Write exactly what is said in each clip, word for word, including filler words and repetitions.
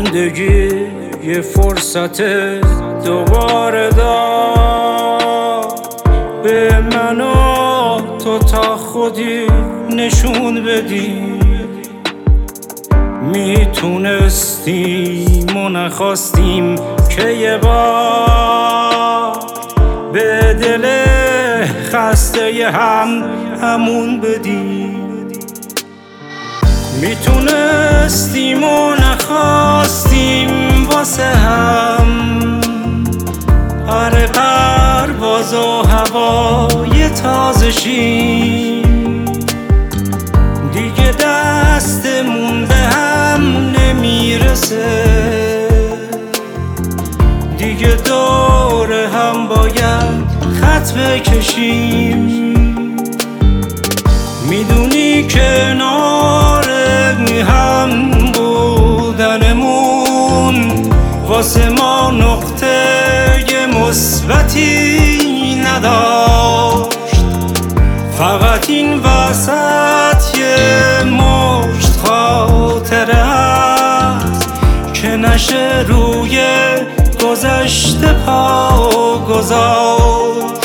زندگی یه فرصت دوباره داد به من و تو تا خودی نشون بدی. میتونستیم و نخواستیم که یه بار به دل خسته هم همون بدیم. میتونستیم و نخواستیم واسه هم هر پرواز و هوای تازه شیم. دیگه دستمون به هم نمیرسه، دیگه دور هم باید خط بکشیم. میدونی کنار هم بودنمون واسه ما نقطه مثبتی نداشت، فقط این وسط یه مشت خاطره هست که نشه روی گذشته پا گذاشت.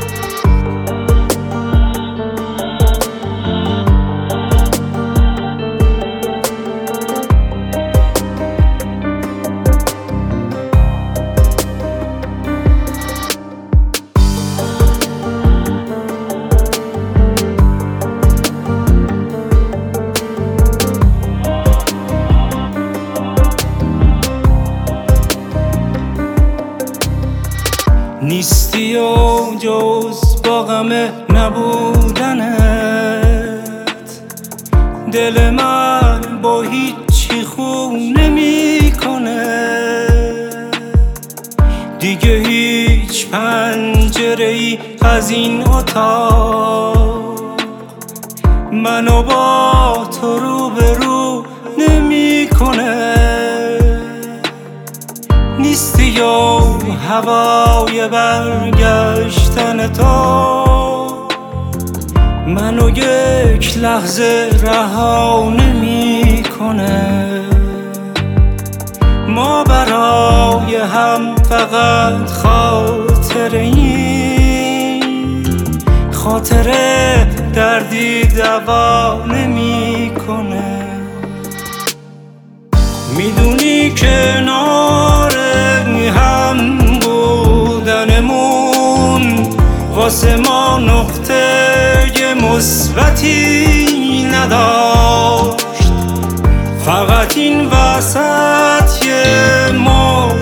نیستی و جز با غم نبودنت دل من با هیچی خوب نمی کنه. دیگه هیچ پنجره‌ای از این اتاق منو با تو رو به رو نمی کنه. نیستی و هوای برگشتن تو منو یک لحظه رها نمی کنه. ما برای هم فقط خاطره ایم، خاطره دردی دوا نمی کنه. میدونی کنار هم بودنمون واسه ما نقطه مثبتی نداشت، فقط این وسط یه مشت